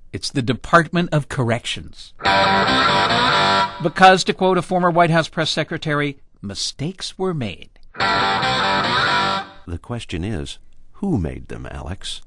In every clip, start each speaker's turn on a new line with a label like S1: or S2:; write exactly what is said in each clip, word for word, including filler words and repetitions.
S1: It's the Department of Corrections. Because, to quote a former White House press secretary, mistakes were made.
S2: The question is, who made them, Alex?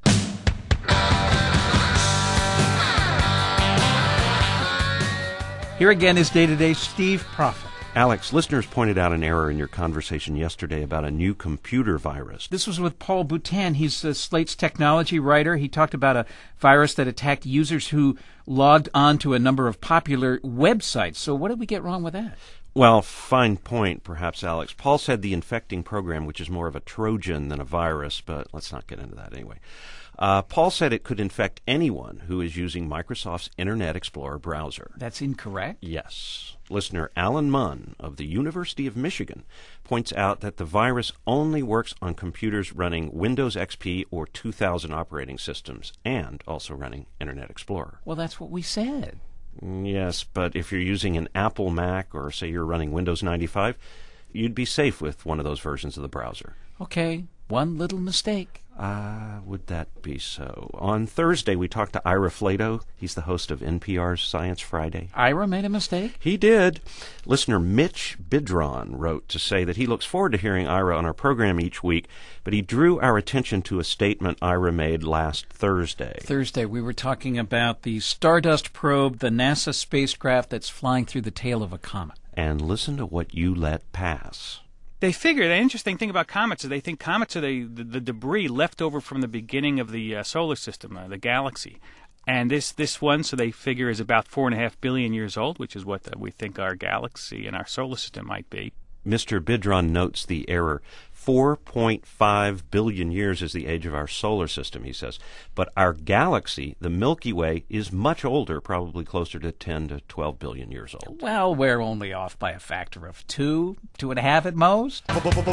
S1: Here again is Day-to-Day Steve Prophet.
S2: Alex, listeners pointed out an error in your conversation yesterday about a new computer virus.
S1: This was with Paul Boutin. He's uh, Slate's technology writer. He talked about a virus that attacked users who logged on to a number of popular websites. So what did we get wrong with that?
S2: Well, fine point, perhaps, Alex. Paul said the infecting program, which is more of a Trojan than a virus, but let's not get into that anyway. Uh, Paul said it could infect anyone who is using Microsoft's Internet Explorer browser.
S1: That's incorrect.
S2: Yes. Listener Alan Munn of the University of Michigan points out that the virus only works on computers running Windows X P or two thousand operating systems and also running Internet Explorer.
S1: Well, that's what we said.
S2: Yes, but if you're using an Apple Mac or, say, you're running Windows ninety-five, you'd be safe with one of those versions of the browser.
S1: Okay, one little mistake.
S2: Ah, uh, would that be so? On Thursday, we talked to Ira Flato. He's the host of N P R's Science Friday.
S1: Ira made a mistake?
S2: He did. Listener Mitch Bidron wrote to say that he looks forward to hearing Ira on our program each week, but he drew our attention to a statement Ira made last Thursday.
S1: Thursday, we were talking about the Stardust probe, the NASA spacecraft that's flying through the tail of a comet.
S2: And listen to what you let pass.
S3: They figure, the interesting thing about comets is they think comets are the, the, the debris left over from the beginning of the uh, solar system, uh, the galaxy. And this, this one, so they figure, is about four and a half billion years old, which is what the, we think our galaxy and our solar system might be.
S2: Mister Bidron notes the error. four point five billion years is the age of our solar system, he says. But our galaxy, the Milky Way, is much older, probably closer to ten to twelve billion years old.
S1: Well, we're only off by a factor of two, two and a half at most.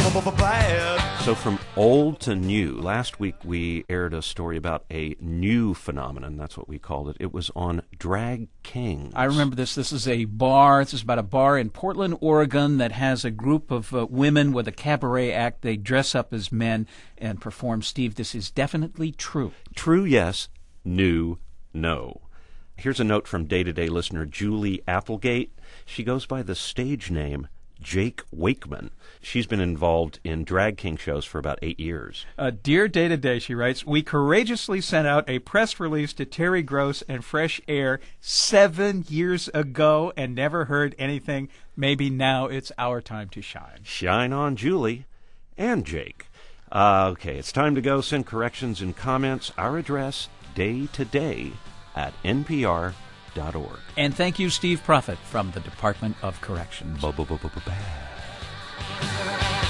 S2: So from old to new, last week we aired a story about a new phenomenon. That's what we called it. It was on Drag Kings.
S1: I remember this. This is a bar. This is about a bar in Portland, Oregon that has a group of uh, women with a cabaret act. They dress up as men and perform. Steve, this is definitely true.
S2: True, yes. New, no. Here's a note from day-to-day listener Julie Applegate. She goes by the stage name Jake Wakeman. She's been involved in Drag King shows for about eight years.
S1: Uh, Dear Day-to-Day, she writes, we courageously sent out a press release to Terry Gross and Fresh Air seven years ago and never heard anything. Maybe now it's our time to shine.
S2: Shine on, Julie and Jake. Uh, okay, it's time to go. Send corrections and comments. Our address, day-to-day at n p r dot org.
S1: And thank you, Steve Prophet, from the Department of Corrections.
S2: Ba-ba-ba-ba-ba-ba.